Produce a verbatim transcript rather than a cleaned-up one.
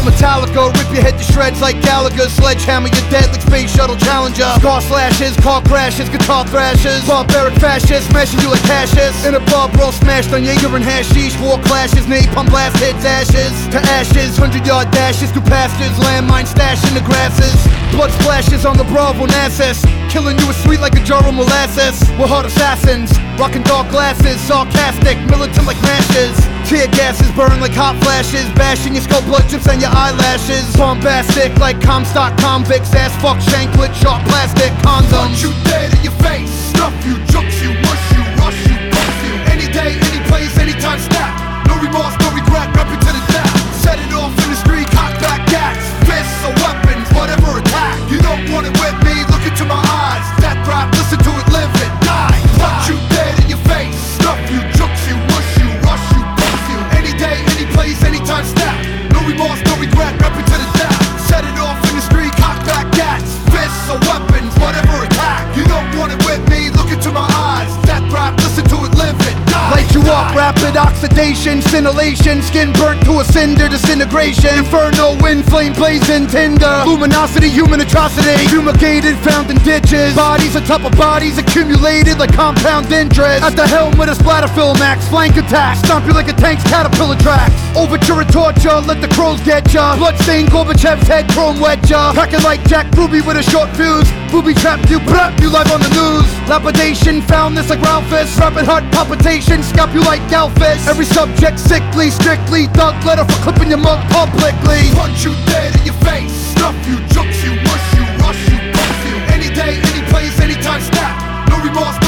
Metallica, rip your head to shreds like Gallagher. Sledgehammer, you're dead like Space Shuttle Challenger. Scar slashes, car crashes, guitar thrashes. Barbaric fascists, smashing you like Cassius. In a bar brawl smashed on Jaeger and hashish. War clashes, napalm blast hits ashes to ashes. Hundred yard dashes through pastures. Landmine stash in the grasses. Blood splashes on the Bravo Nassus. Killing you is sweet like a jar of molasses. We're hard assassins, rocking dark glasses. Sarcastic, militant like mashes. Tear gases burn like hot flashes. Bashing your skull, blood drips on your eyelashes. Bombastic like Comstock convicts. Ass fuck shanklet, sharp plastic condoms. Punch you dead in your face. Stuff you, jokes you, mush you, rush you, bust you. Any day, any place, anytime, snap. No remorse, no regret, rep it to the death. Set it off in the street, cock back gas. Fists or weapons, whatever attack. You don't want it with me, look into my eyes. Death rap, listen to it, live it, die. Punch you dead in your face. Stuff you, jokes you, mush you, rush you, bust you. Any day, any place, anytime, snap. No remorse, no regret, rep it to the death. Set it off in the street, cock back gas. Fists or weapons, whatever attack. You don't want it with me, look into my eyes. Death rap, listen to it, live it, die. Light you up, rapid oxidation, scintillation. Skin burnt to a cinder, disintegration. Inferno, wind, flame blazing, tinder. Luminosity, human atrocity. Fumigated, found in ditches. Bodies on top of bodies, accumulated like compound interest. At the helm with a splatter film max. Flank attack, stomp you like a tank's caterpillar tracks. Overture and torture, let the crows get ya. Bloodstained Gorbachev's head, chrome wedge ya. Packing like Jack Ruby with a short fuse. Booby trapped you, brap you live on the news. Lapidation, found this like Ralphus. Rapid heart palpitation, scalp you like Galphus. Every subject sickly, strictly thug letter for clipping your mug publicly. Punch you dead in your face. Stuff you, jokes you, mush you, rush you, bust you. Any day, any place, anytime, snap. No remorse.